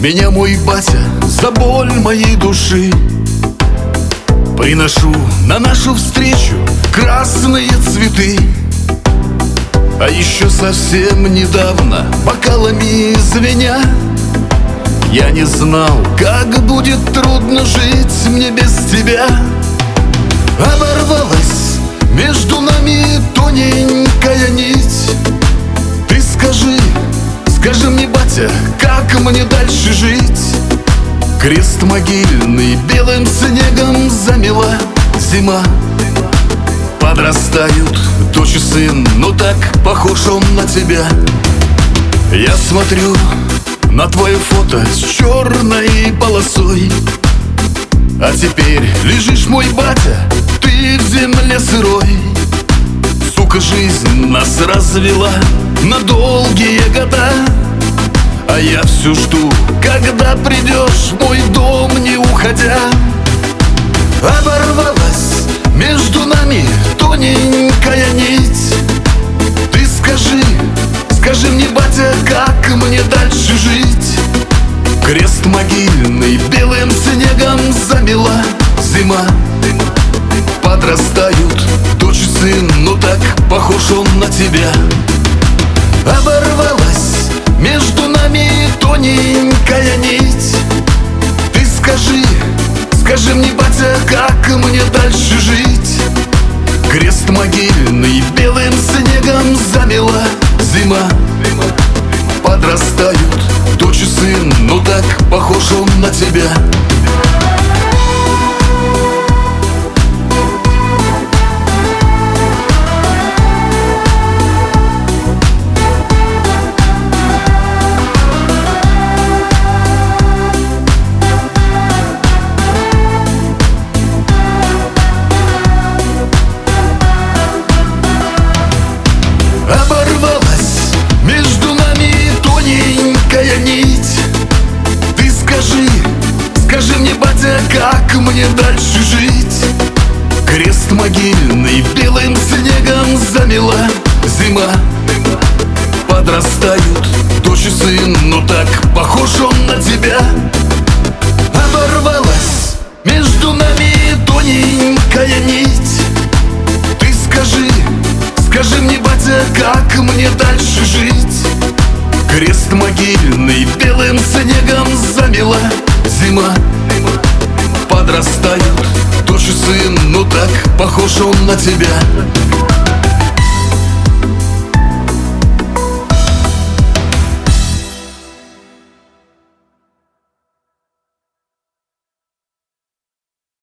меня мой батя за боль моей души. Приношу на нашу встречу красные цветы. А еще совсем недавно, бокалами звеня, я не знал, как будет трудно жить мне без тебя. Оборвалась между нами тоненькая нить. Ты скажи мне, батя, как мне дальше жить? Крест могильный белым снегом замела зима. Подрастают дочь и сын, но так похож он на тебя. Я смотрю на твое фото с черной полосой, а теперь лежишь, мой батя, ты в земле сырой. Сука, жизнь нас развела на долгие года, а я все жду, когда придешь в мой дом, не уходя. Оборвалась между нами тоненькая нить. Ты скажи мне, батя, как мне дальше жить? Крест могильный белым снегом замела зима. Подрастают дочь и сын, но так похож он на тебя. Оборвалась между нами тоненькая нить. Ты скажи мне, батя, как мне дальше жить? Крест могильный белым снегом замела зима. Подрастают дочь и сын, но так похож он на тебя. Оборвалась между нами тоненькая нить. Ты скажи мне, батя, как мне дальше жить? Крест могильный белым снегом замела зима. Подрастают дочь и сын, но так похож он на тебя. Оборвалась между нами тоненькая нить. Ты скажи мне, батя, как мне дальше жить? Крест могильный белым снегом замела зима. Подрастают дочь и сын, но так похож он на тебя.